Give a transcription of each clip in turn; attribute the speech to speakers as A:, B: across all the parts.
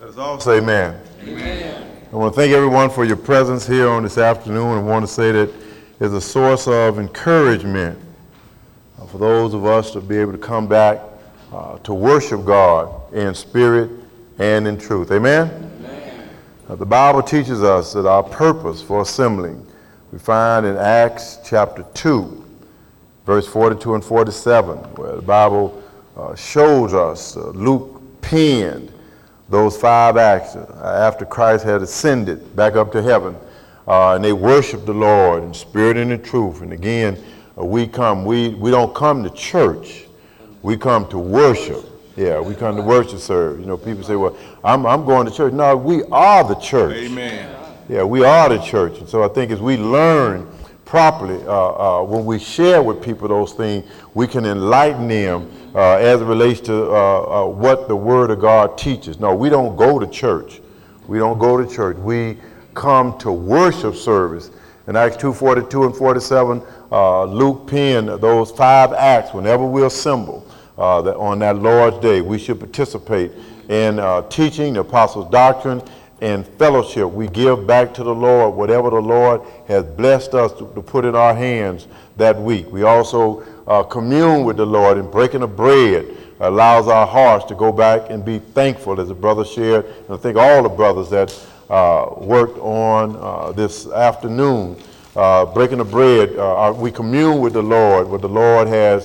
A: Let's all say amen. Amen. I want to thank everyone for your presence here on this afternoon. I want to say that it's a source of encouragement for those of us to be able to come back to worship God in spirit and in truth. Amen? Amen. The Bible teaches us that our purpose for assembling, we find in Acts chapter 2, verse 42 and 47, where the Bible shows us Luke penned those 5 acts after Christ had ascended back up to heaven, and they worshiped the Lord in spirit and in truth. And again, we don't come to church, we come to worship. Yeah, we come to worship serve. You know, people say, well, I'm going to church. No, we are the church. Amen. Yeah, we are the church. And so I think as we learn properly, when we share with people those things, we can enlighten them as it relates to what the Word of God teaches. No, we don't go to church. We don't go to church. We come to worship service. In Acts 2:42 and 47, Luke penned those 5 acts. Whenever we assemble on that Lord's Day, we should participate in teaching the apostles' doctrine and fellowship. We give back to the Lord whatever the Lord has blessed us to put in our hands that week. We also commune with the Lord, and breaking of bread allows our hearts to go back and be thankful, as the brother shared, and I think all the brothers that worked on this afternoon. Breaking of bread, we commune with the Lord, what the Lord has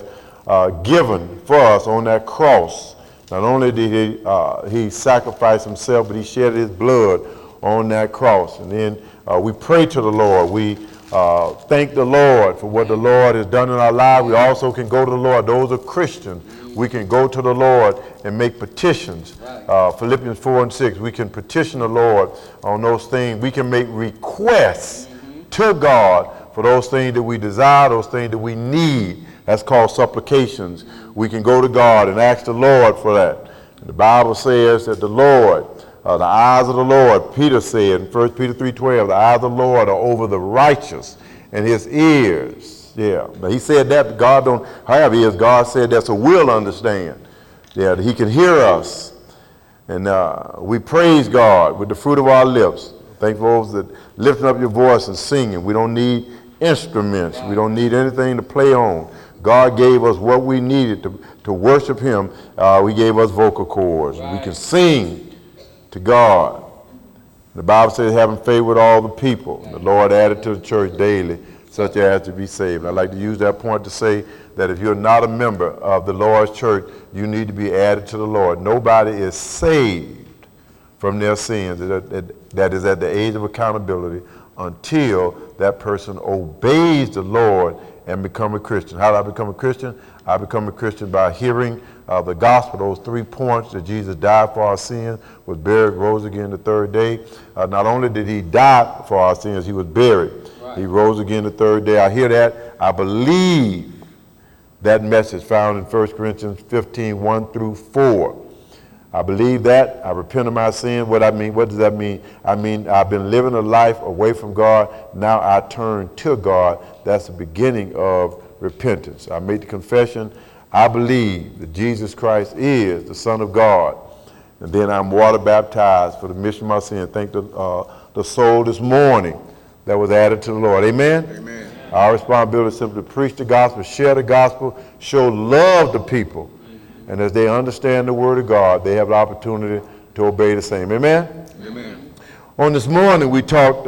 A: given for us on that cross. Not only did he sacrifice himself, but he shed his blood on that cross. And then we pray to the Lord. We thank the Lord for what the Lord has done in our lives. We also can go to the Lord. Those are Christians. We can go to the Lord and make petitions. Philippians 4 and 6, we can petition the Lord on those things. We can make requests to God for those things that we desire, those things that we need. That's called supplications. We can go to God and ask the Lord for that. And the Bible says that the Lord, the eyes of the Lord, Peter said in 1 Peter 3:12, the eyes of the Lord are over the righteous, and his ears. Yeah, but he said that God don't have ears. God said that so we'll understand. Yeah, that he can hear us. And we praise God with the fruit of our lips. Thank those that lifting up your voice and singing. We don't need instruments. We don't need anything to play on. God gave us what we needed to worship him. He gave us vocal cords. We can sing to God. The Bible says having favor with all the people. The Lord added to the church daily such as to be saved. I'd like to use that point to say that if you're not a member of the Lord's church, you need to be added to the Lord. Nobody is saved from their sins that is at the age of accountability until that person obeys the Lord and become a Christian. How do I become a Christian? I become a Christian by hearing the gospel, those 3 points that Jesus died for our sins, was buried, rose again the 3rd day. Not only did he die for our sins, he was buried. Right. He rose again the 3rd day. I hear that. I believe that message found in 1 Corinthians 15, 1 through 4. I believe that. I repent of my sin. What does that mean? I mean, I've been living a life away from God. Now I turn to God. That's the beginning of repentance. I made the confession. I believe that Jesus Christ is the Son of God. And then I'm water baptized for the remission of my sin. Thank the soul this morning that was added to the Lord. Amen? Amen. Our responsibility is simply to preach the gospel, share the gospel, show love to people. And as they understand the word of God, they have the opportunity to obey the same. Amen? Amen. On this morning, we talked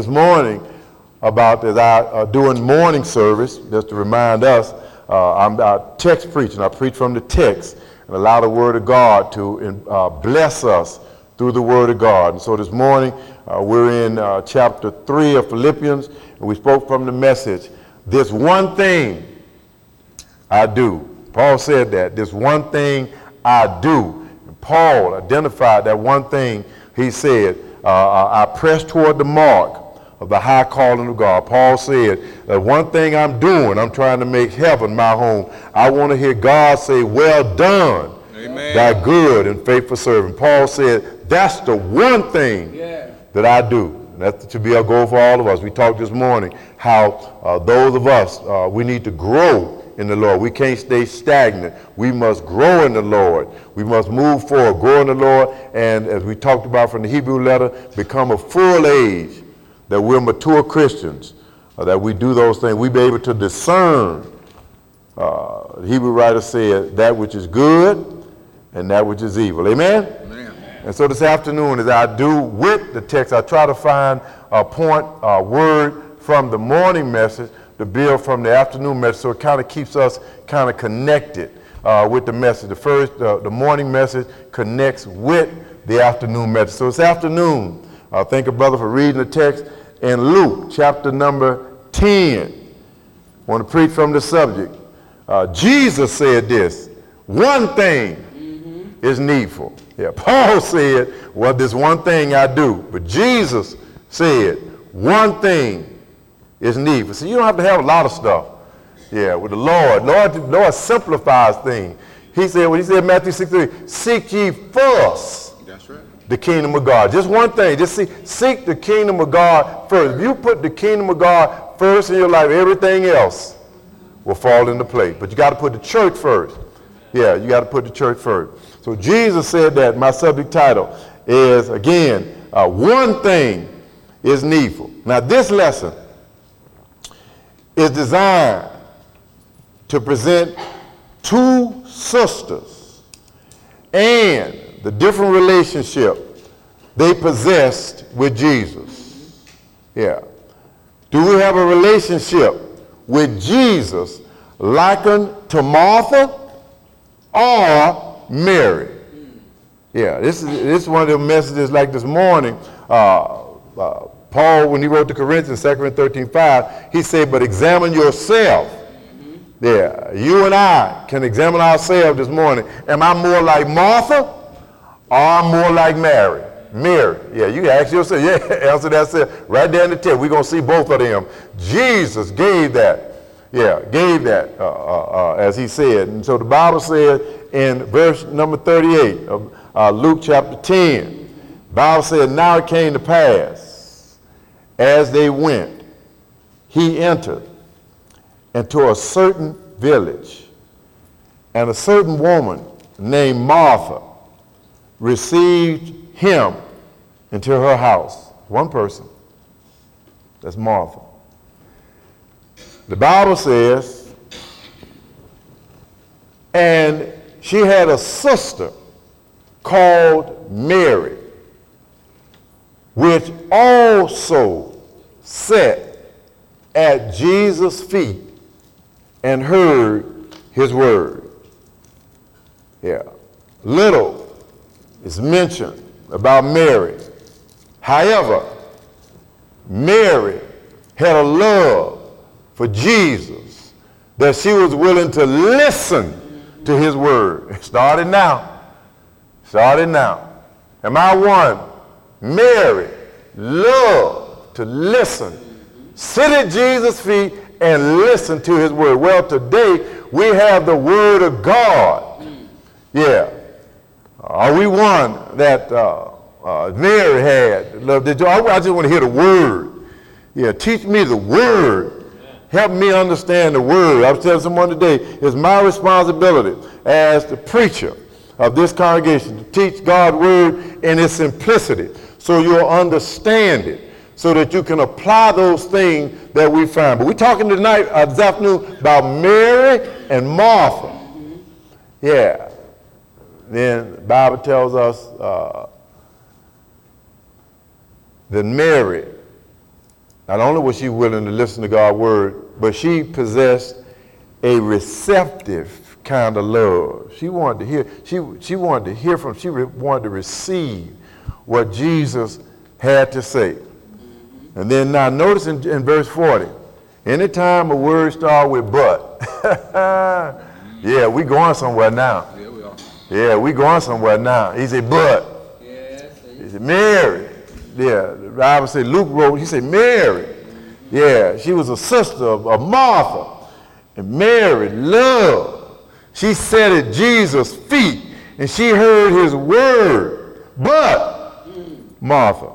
A: about, as I doing morning service, just to remind us, I'm text preaching. I preach from the text and allow the word of God to bless us through the word of God. And so this morning, we're in chapter 3 of Philippians, and we spoke from the message, this one thing I do. Paul said that, this one thing I do. And Paul identified that one thing. He said, I press toward the mark of the high calling of God. Paul said, that one thing I'm doing, I'm trying to make heaven my home. I want to hear God say, well done, Amen. Thy good and faithful servant. Paul said, that's the one thing that I do. And that should be our goal for all of us. We talked this morning how those of us, we need to grow in the Lord. We can't stay stagnant. We must grow in the Lord. We must move forward, grow in the Lord, and as we talked about from the Hebrew letter, become a full age, that we're mature Christians, that we do those things. We be able to discern, the Hebrew writer said, that which is good and that which is evil. Amen? Amen. And so this afternoon, as I do with the text, I try to find a point, a word from the morning message to build from the afternoon message, so it kind of keeps us kind of connected with the message. The morning message connects with the afternoon message. So this afternoon, thank you, brother, for reading the text in Luke chapter number 10. I want to preach from the subject. Jesus said this, one thing is needful. Yeah, Paul said, well, this one thing I do. But Jesus said, one thing is needful. So you don't have to have a lot of stuff. Yeah, with the Lord simplifies things. He said, when he said in Matthew 6:3, seek ye first the kingdom of God. Just one thing, just seek the kingdom of God first. If you put the kingdom of God first in your life, everything else will fall into place. But you got to put the church first. Yeah, you got to put the church first. So Jesus said that. My subject title is, again, one thing is needful. Now this lesson is designed to present two sisters and the different relationship they possessed with Jesus. Yeah. Do we have a relationship with Jesus likened to Martha or Mary? Yeah, this is one of the messages like this morning. Paul, when he wrote to Corinthians, 2 Corinthians 13:5, he said, but examine yourself. Yeah, you and I can examine ourselves this morning. Am I more like Martha or am I more like Mary? Mary. Yeah, you can ask yourself. Yeah, answer that right there in the text. We're going to see both of them. Jesus gave that. Yeah, gave that as he said. And so the Bible said in verse number 38 of Luke chapter 10, the Bible said, now it came to pass, as they went, he entered into a certain village, and a certain woman named Martha received him into her house. One person. That's Martha. The Bible says, and she had a sister called Mary, which also sat at Jesus' feet and heard his word. Yeah. Little is mentioned about Mary. However, Mary had a love for Jesus that she was willing to listen to his word. Started now. Started now. Am I one? Mary loved to listen. Sit at Jesus' feet and listen to his word. Well, today we have the word of God. Yeah. Are we one that Mary had? I just want to hear the word. Yeah, teach me the word. Help me understand the word. I was telling someone today, it's my responsibility as the preacher of this congregation to teach God's word in its simplicity so you'll understand it, so that you can apply those things that we find. But we're talking tonight, this afternoon, about Mary and Martha. Yeah. Then the Bible tells us that Mary, not only was she willing to listen to God's word, but she possessed a receptive kind of love. She wanted to hear, she wanted to hear from, she wanted to receive what Jesus had to say. And then now notice in verse 40, anytime a word starts with but, yeah, we going somewhere now. Yeah, we are. Yeah, we going somewhere now. He said, but. He said, Mary. Yeah, the Bible said, Luke wrote, he said, Mary. Yeah, she was a sister of Martha. And Mary loved. She sat at Jesus' feet and she heard his word. But Martha.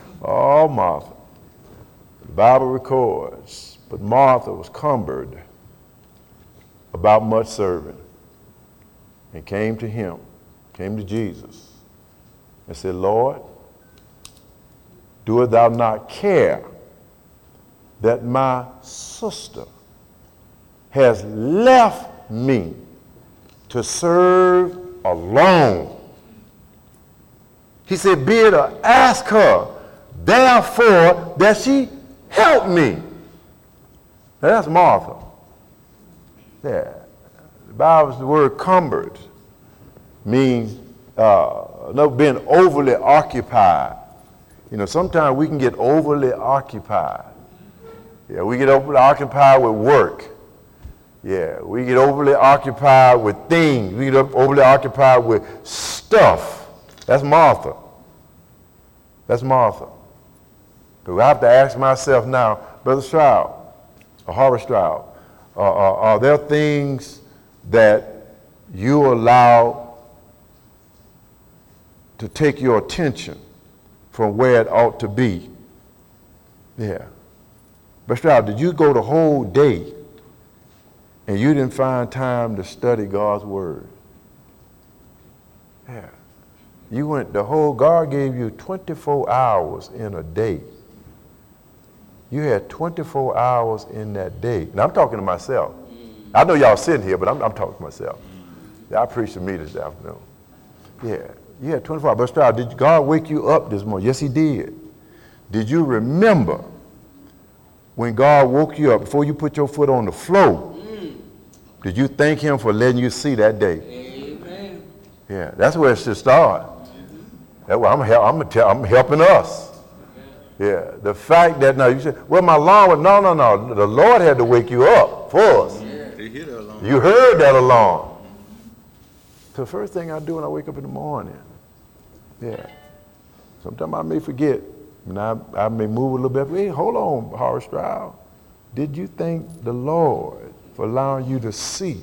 A: Oh, Martha. The Bible records, but Martha was cumbered about much serving and came to him, came to Jesus, and said, Lord, doest thou not care that my sister has left me to serve alone? He said, bid her, ask her, therefore, that she help me. Now that's Martha. Yeah. The Bible's the word cumbered means being overly occupied. You know, sometimes we can get overly occupied. Yeah, we get overly occupied with work. Yeah, we get overly occupied with things. We get overly occupied with stuff. That's Martha. That's Martha. But I have to ask myself now, Brother Stroud, or Horace Stroud, are there things that you allow to take your attention from where it ought to be? Yeah. But Stroud, did you go the whole day and you didn't find time to study God's word? Yeah. You went the whole, God gave you 24 hours in a day. You had 24 hours in that day. Now I'm talking to myself. I know y'all sitting here, but I'm talking to myself. Yeah, I preached to me this afternoon. Yeah, you had 24 hours. But Stroud, did God wake you up this morning? Yes, he did. Did you remember when God woke you up, before you put your foot on the floor, did you thank him for letting you see that day?
B: Amen.
A: Yeah, that's where it should start. That's why I'm helping us. Yeah, the fact that now you said, well, my alarm was, no. The Lord had to wake you up for us. You heard that alarm. So the first thing I do when I wake up in the morning, yeah. Sometimes I may forget, and I may move a little bit. Hey, hold on, Horace Stroud. Did you thank the Lord for allowing you to see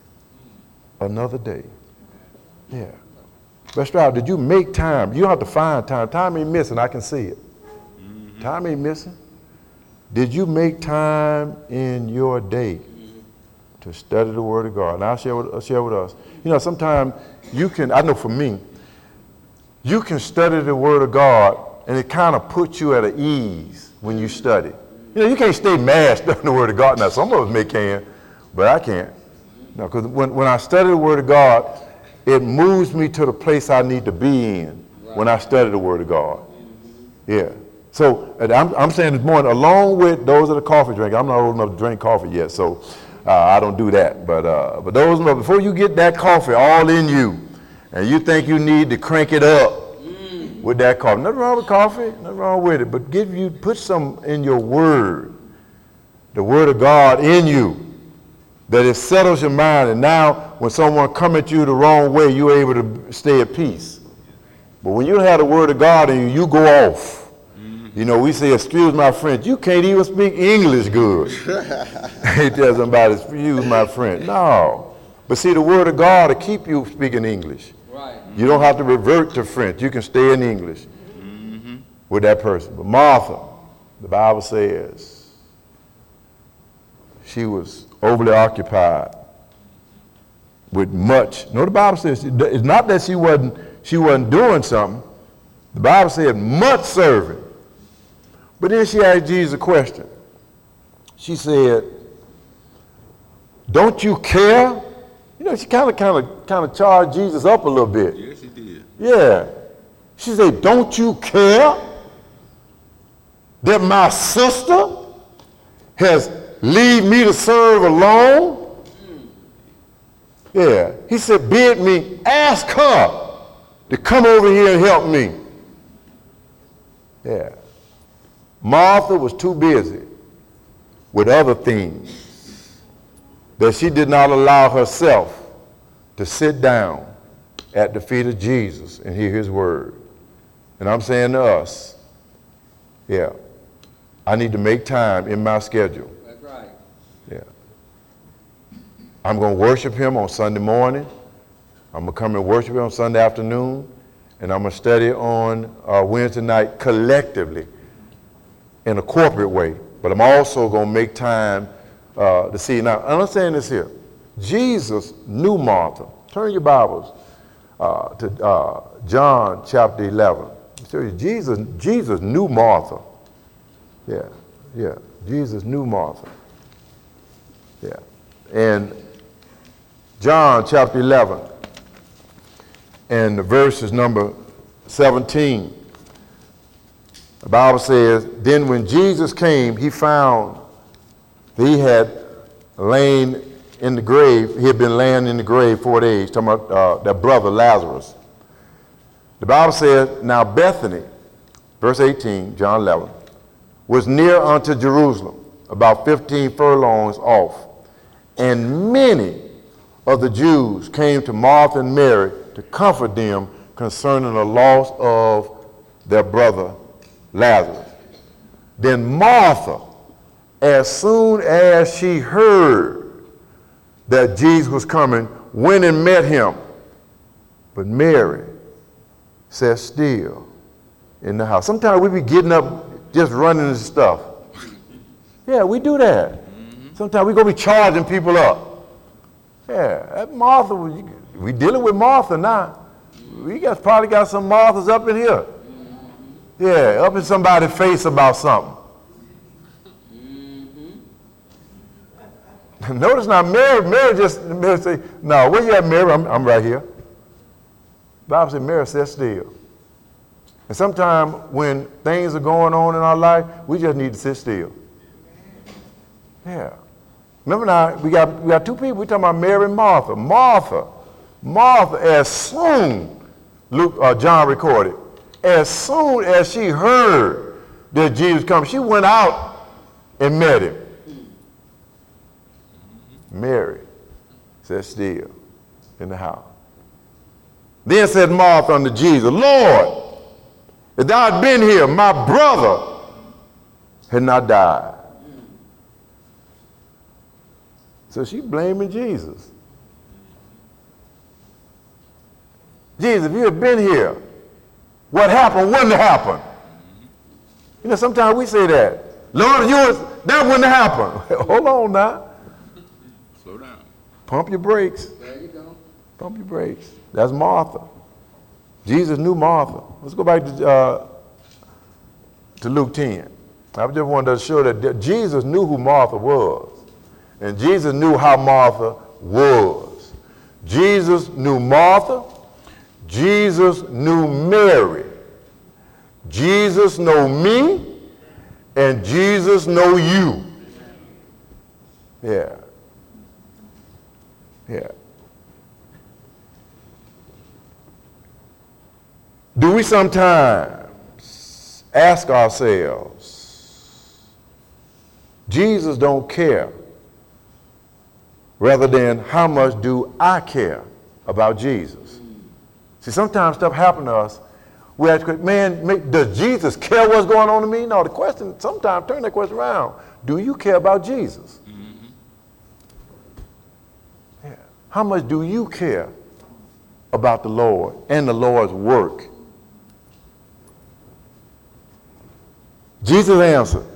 A: another day? Yeah. But Stroud, did you make time? You don't have to find time. Time ain't missing. I can see it. Time ain't missing. Did you make time in your day to study the Word of God? And I'll share with us. You know, sometimes you can, I know for me, you can study the Word of God and it kind of puts you at ease when you study. You know, you can't stay mad studying the Word of God. Now, some of us may can, but I can't. No, because when I study the Word of God, it moves me to the place I need to be in when I study the Word of God. Yeah. So I'm saying this morning, along with those that are coffee drinkers, I'm not old enough to drink coffee yet, so I don't do that. But those, before you get that coffee all in you, and you think you need to crank it up with that coffee, nothing wrong with coffee, nothing wrong with it, but put some in your word, the Word of God in you, that it settles your mind, and now when someone come at you the wrong way, you're able to stay at peace. But when you have the Word of God in you, you go off. You know, we say, excuse my French. You can't even speak English good. He tells somebody, excuse my French. No. But see, the Word of God will keep you speaking English.
B: Right.
A: You don't have to revert to French. You can stay in English with that person. But Martha, the Bible says, she was overly occupied with much. No, the Bible says, it's not that she wasn't doing something. The Bible said much serving. But then she asked Jesus a question. She said, don't you care? You know, she kind of charged Jesus up a little bit.
C: Yes, she did.
A: Yeah. She said, don't you care that my sister has leave me to serve alone? Yeah. He said, bid me, ask her to come over here and help me. Yeah. Martha was too busy with other things that she did not allow herself to sit down at the feet of Jesus and hear his word. And I'm saying to us, yeah, I need to make time in my schedule.
B: That's right.
A: Yeah. I'm going to worship him on Sunday morning. I'm going to come and worship him on Sunday afternoon. And I'm going to study on Wednesday night collectively in a corporate way. But I'm also going to make time to see. Now, understand this here. Jesus knew Martha. Turn your Bibles to John chapter 11. So Jesus knew Martha. Yeah. Jesus knew Martha. Yeah. And John chapter 11 and the verse is number 17. The Bible says, then when Jesus came, he found that he had lain in the grave. He had been laying in the grave 4 days, talking about their brother Lazarus. The Bible says, now Bethany, verse 18, John 11, was near unto Jerusalem, about 15 furlongs off. And many of the Jews came to Martha and Mary to comfort them concerning the loss of their brother Lazarus. Then Martha, as soon as she heard that Jesus was coming, went and met him. But Mary sat still in the house. Sometimes we be getting up, just running and stuff. Yeah, we do that. Sometimes we go be charging people up. Yeah, that Martha, we dealing with Martha now. We probably got some Marthas up in here. Yeah, up in somebody's face about something. Notice now, Mary say, no, where you at, Mary? I'm right here. The Bible says Mary sat still. And sometimes when things are going on in our life, we just need to sit still. Yeah. Remember now, we got two people. We're talking about Mary and Martha. Martha, as soon, John recorded, as soon as she heard that Jesus come, she went out and met him. Mary sat still in the house. Then said Martha unto Jesus, Lord, if thou had been here, my brother had not died. So she blaming Jesus. Jesus, if you had been here, what happened wouldn't have happened. You know, sometimes we say that. Lord, that wouldn't have happened. Hold on now.
B: Slow down.
A: Pump your brakes.
B: There you go.
A: Pump your brakes. That's Martha. Jesus knew Martha. Let's go back to Luke 10. I just wanted to show that Jesus knew who Martha was. And Jesus knew how Martha was. Jesus knew Martha. Jesus knew Mary. Jesus know me. And Jesus know you. Yeah. Yeah. Do we sometimes ask ourselves, Jesus don't care, rather than how much do I care about Jesus? See, sometimes stuff happens to us. We ask, man, does Jesus care what's going on to me? No, the question, sometimes turn that question around. Do you care about Jesus? Mm-hmm. Yeah. How much do you care about the Lord and the Lord's work? Jesus answered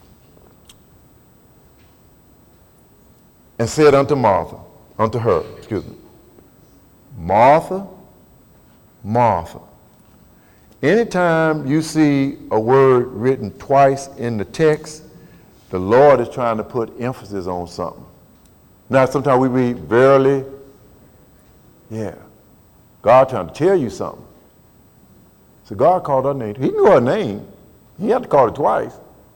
A: and said unto her, Martha, Martha. Anytime you see a word written twice in the text, the Lord is trying to put emphasis on something. Now, sometimes we read verily, yeah. God trying to tell you something. So God called her name. He knew her name. He had to call her twice.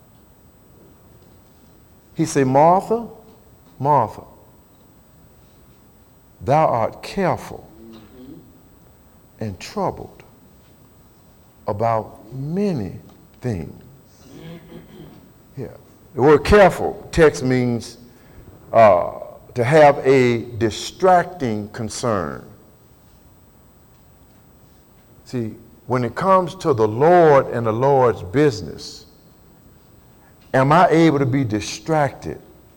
A: He said, Martha, Martha, thou art careful and troubled about many things. Yeah. The word careful text means to have a distracting concern. See, when it comes to the Lord and the Lord's business, am I able to be distracted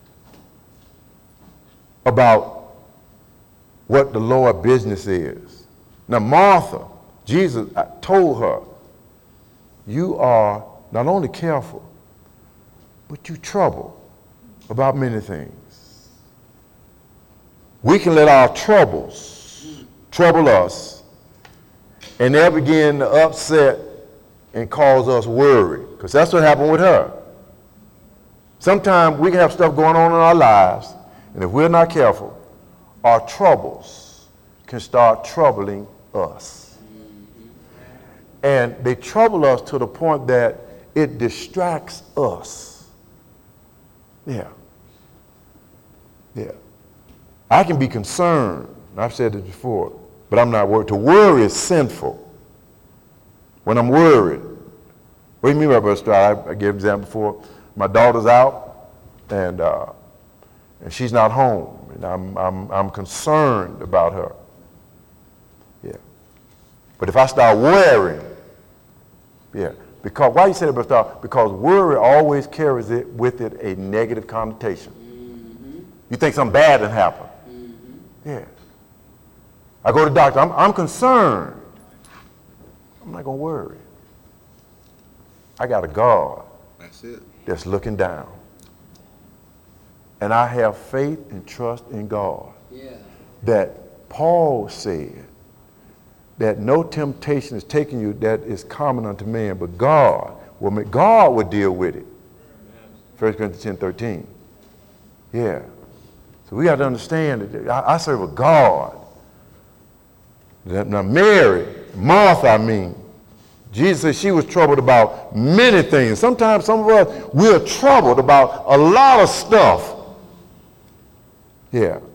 A: about what the Lord's business is? Now, Martha, Jesus told her, you are not only careful, but you trouble about many things. we can let our troubles trouble us, and they'll begin to upset and cause us worry, because that's what happened with her. Sometimes we can have stuff going on in our lives, and if we're not careful, our troubles can start troubling us. And they trouble us to the point that it distracts us. Yeah. Yeah. I can be concerned. I've said this before, but I'm not worried. To worry is sinful. When I'm worried, what do you mean by Brother Stroud? I gave an example before. My daughter's out, and she's not home, and I'm concerned about her. Yeah. But if I start worrying, yeah, because why you say that, Brother Stroud? Because worry always carries it with it a negative connotation. You think something bad done happened. Yeah. I go to the doctor. I'm concerned. I'm not going to worry. I got a God
B: That's it.
A: that's looking down. And I have faith and trust in God.
C: Yeah.
A: That Paul said that no temptation is taking you that is common unto man, but God will deal with it. 1 Corinthians 10:13. Yeah. So we got to understand that I serve a God. Now Mary, Martha, Jesus said she was troubled about many things. Sometimes some of us, we're troubled about a lot of stuff. Yeah.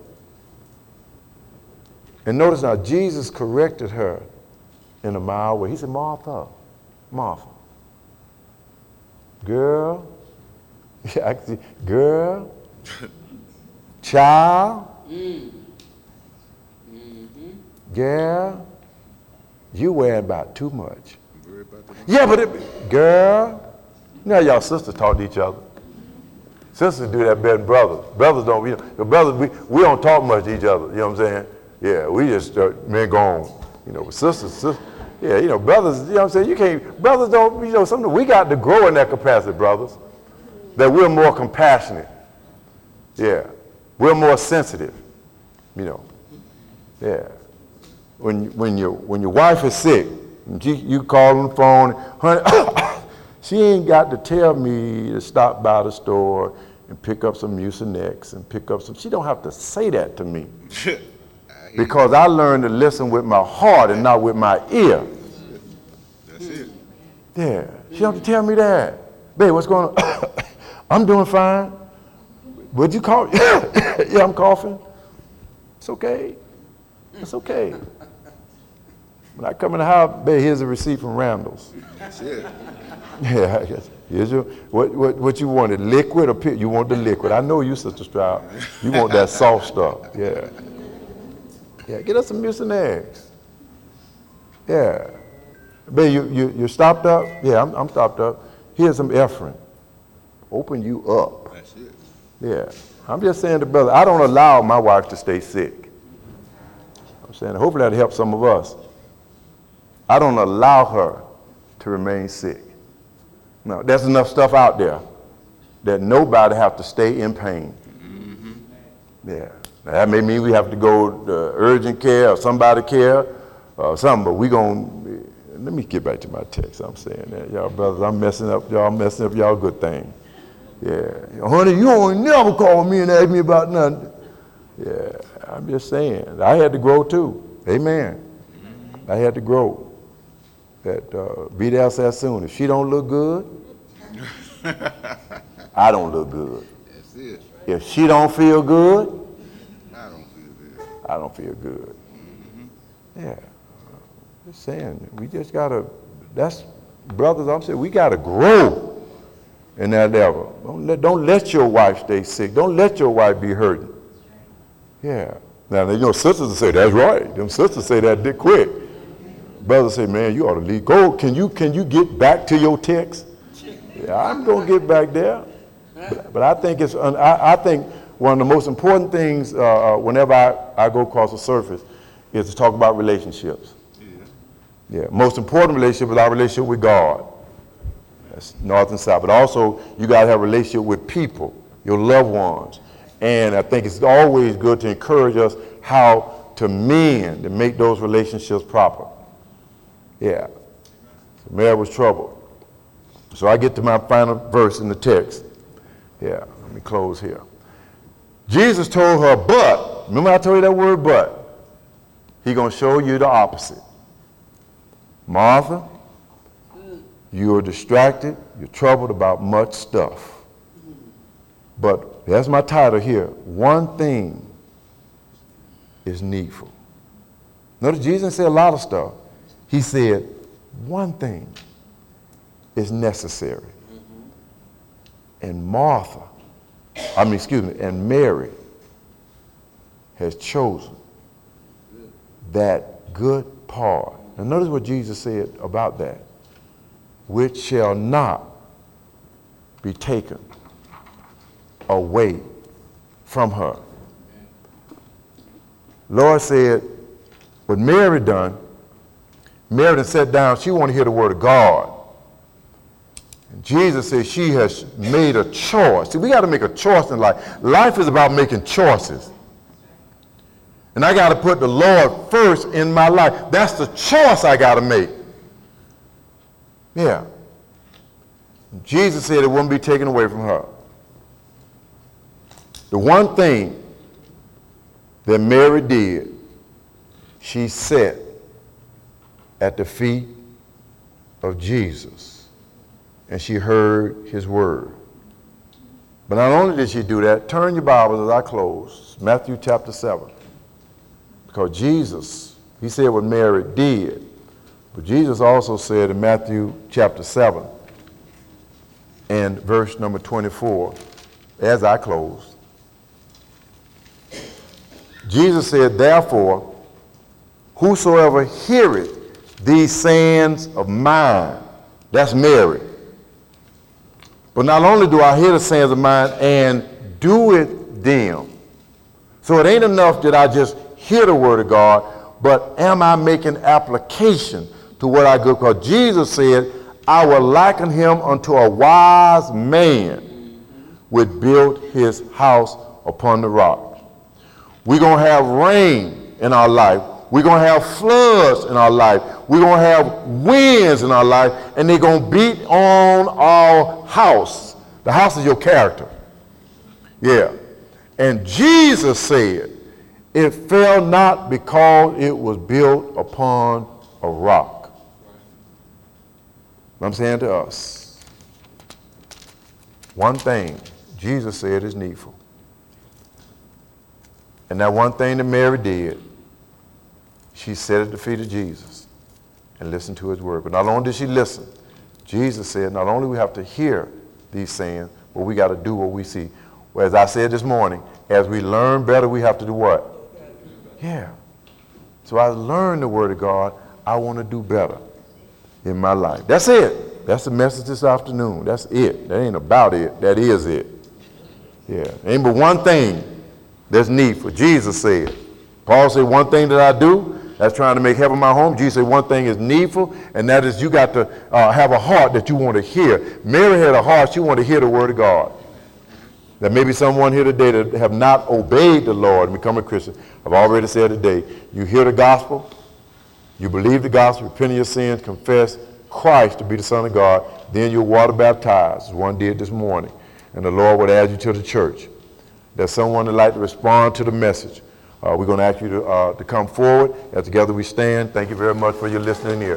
A: And notice now, Jesus corrected her in a mild way. He said, Martha, Martha. Girl, yeah, I can see, girl, child, girl, you worrying about too much.
B: Worry about the
A: Yeah, but girl, you know y'all sisters talk to each other. Sisters do that better than brothers. Brothers don't, we don't talk much to each other, you know what I'm saying? Yeah, we just, men go on. But sisters, yeah, brothers, you know what I'm saying? Brothers don't, something, we got to grow in that capacity, brothers. That we're more compassionate. Yeah, we're more sensitive, yeah. When your wife is sick, and you call on the phone, honey, she ain't got to tell me to stop by the store and pick up some Mucinex and pick up some, she don't have to say that to me. Because I learned to listen with my heart and not with my ear.
B: That's it.
A: Yeah, she don't have to tell me that. Babe, what's going on? I'm doing fine. Would you call? Yeah, I'm coughing. It's okay. It's okay. When I come in the house, babe, here's a receipt from Randall's.
B: That's it.
A: Yeah, I guess. Here's your, what you wanted, liquid or pure? You want the liquid. I know you, Sister Stroud. You want that soft stuff. Yeah. Yeah, get us some Mucinex. Yeah. Babe, you stopped up? Yeah, I'm stopped up. Here's some Ephraim. Open you up.
B: That's it.
A: Yeah. I'm just saying to brother, I don't allow my wife to stay sick. I'm saying, hopefully that'll help some of us. I don't allow her to remain sick. Now, there's enough stuff out there that nobody have to stay in pain. Yeah. Now, that may mean we have to go to urgent care or somebody care or something, but let me get back to my text. I'm saying that, y'all brothers, I'm messing up y'all good thing. Yeah. Honey, you don't never call me and ask me about nothing. Yeah, I'm just saying. I had to grow too. Amen. I had to grow. That be there so soon. If she don't look good, I don't look good.
B: That's it.
A: If she don't feel good,
B: I don't feel good.
A: I don't feel good. Yeah. Just saying, we just gotta, that's, brothers, I'm saying, we gotta grow in that level. Don't let your wife stay sick. Don't let your wife be hurting. Yeah. Now, sisters will say, that's right. Them sisters say that quick. Brothers say, man, you ought to leave. Go, can you get back to your text? Yeah, I'm gonna get back there. But I think I think one of the most important things whenever I go across the surface is to talk about relationships. Yeah, most important relationship is our relationship with God. That's north and south. But also, you got to have a relationship with people, your loved ones. And I think it's always good to encourage us how to mend and make those relationships proper. Yeah. So Mary was troubled. So I get to my final verse in the text. Yeah, let me close here. Jesus told her, but, remember I told you that word but? He's going to show you the opposite. Martha, you are distracted, you're troubled about much stuff. But that's my title here. One thing is needful. Notice Jesus said a lot of stuff. He said one thing is necessary. And and Mary has chosen that good part. Now notice what Jesus said about that. Which shall not be taken away from her. Lord said, what Mary done sat down, she wanted to hear the word of God. And Jesus said she has made a choice. See, we got to make a choice in life. Life is about making choices. And I got to put the Lord first in my life. That's the choice I got to make. Yeah. Jesus said it wouldn't be taken away from her. The one thing that Mary did, she sat at the feet of Jesus and she heard his word. But not only did she do that, turn your Bibles as I close, Matthew chapter 7. Because Jesus, he said what Mary did, but Jesus also said in Matthew chapter 7 and verse number 24, as I close, Jesus said, therefore, whosoever heareth these sayings of mine, that's Mary. But not only do I hear the sayings of mine and do it them. So it ain't enough that I just hear the word of God, but am I making application to what I do? Because Jesus said, I will liken him unto a wise man which built his house upon the rock. We're going to have rain in our life. We're going to have floods in our life. We're going to have winds in our life, and they're going to beat on our house. The house is your character. Yeah. And Jesus said, it fell not because it was built upon a rock. I'm saying to us, one thing Jesus said is needful. And that one thing that Mary did, she sat at the feet of Jesus and listened to his word. But not only did she listen, Jesus said not only we have to hear these sayings, but we got to do what we see. Well, as I said this morning, as we learn better, we have to do what? Yeah. So I learned the word of God. I want to do better in my life. That's it. That's the message this afternoon. That's it. That ain't about it. That is it. Yeah. Ain't but one thing that's needful. Jesus said. Paul said one thing that I do, that's trying to make heaven my home. Jesus said one thing is needful, and that is you got to have a heart that you want to hear. Mary had a heart. She wanted to hear the word of God. There may be someone here today that have not obeyed the Lord and become a Christian. I've already said today, you hear the gospel, you believe the gospel, repent of your sins, confess Christ to be the Son of God, then you're water baptized, as one did this morning. And the Lord would add you to the church. There's someone that would like to respond to the message. We're going to ask you to come forward. As together we stand, thank you very much for your listening ear.